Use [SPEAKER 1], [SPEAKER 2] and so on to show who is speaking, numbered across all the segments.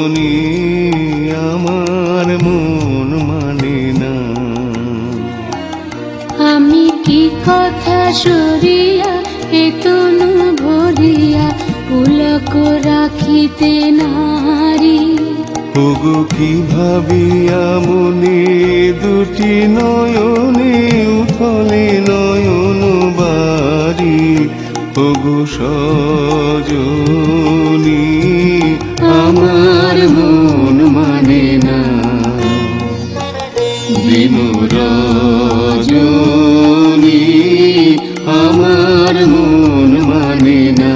[SPEAKER 1] রজনী আমার মন মানে না।
[SPEAKER 2] আমি কি কথা সরিয়া এ তনু ভরিয়া পুলক রাখিতে নারী।
[SPEAKER 1] ওগো কি ভাবিয়া মনে দুটি নয়নে উথলে নয়ন বাড়ি। ওগো সজনী আমার মন মানে না। দিন রজনী আমার মন মানে না।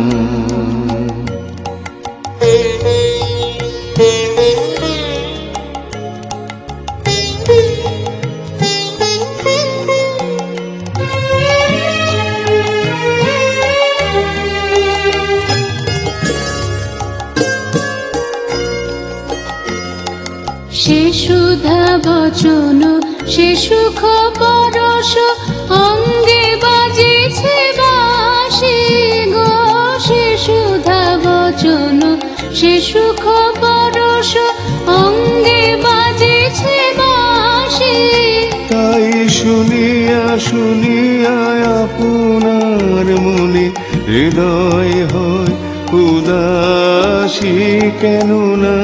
[SPEAKER 2] সে সুধা বচন সে সুখ পরশ অঙ্গে বাজিছে বাঁশি গো। সে সুধা বচন সে সুখ পরশ অঙ্গে বাজিছে বাঁশি।
[SPEAKER 1] তাই শুনিয়া শুনিয়া আপনার মনে হৃদয় হয় উদাসী কেন না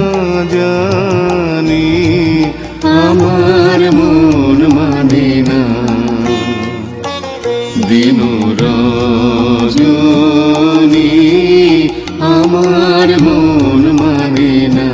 [SPEAKER 1] জানি। আমার মন মানে না। দিন রজনী আমার মন মানে না।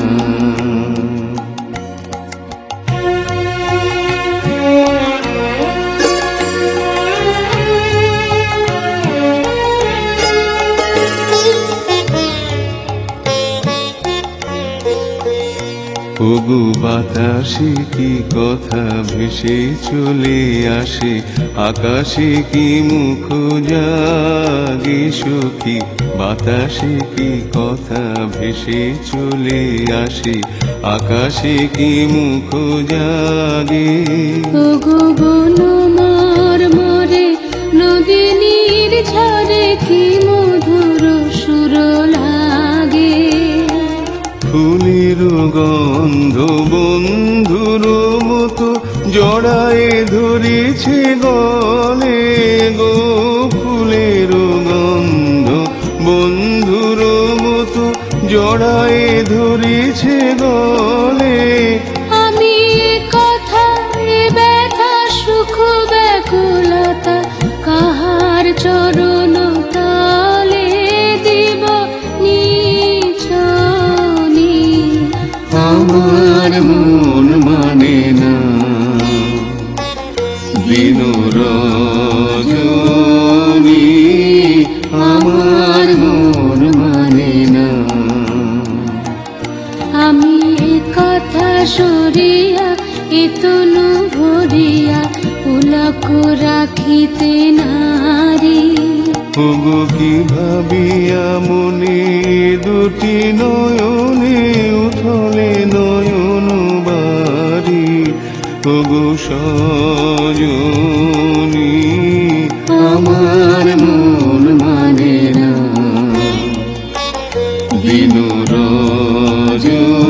[SPEAKER 1] ওগো বাতাসে কি কথা ভেসে চলে আসে, আকাশে কি মুখ জাগে সখী। বাতাসে কি কথা ভেসে চলে আসে, আকাশে কি মুখ জাগে।
[SPEAKER 2] ওগো বন মর্মরে নদিনীর ঝরে কি মধুর সুর লাগে।
[SPEAKER 1] ফুলের গন্ধ বন্ধুর মতো জড়ায়ে ধরেছে গলে গো। ফুলের গন্ধ বন্ধুর মতো জড়ায়ে ধরেছে গলে।
[SPEAKER 2] আমি এ কথা এ ব্যথা সুখ ব্যাকুলতা কাহার চরণ তলে দিব নিছনি।
[SPEAKER 1] আমার মন মানে না। দিন রজনী আমার মন মানে না।
[SPEAKER 2] আমি এ কথা সরিয়া এ তনু ভরিয়া পুলক রাখিতে নারী।
[SPEAKER 1] ওগো কি ভাবিয়া মনে দুটি নয়নে উথলে নয়ন বাড়ি। ওগো সজনী আমার মন মানে না। দিন রজনী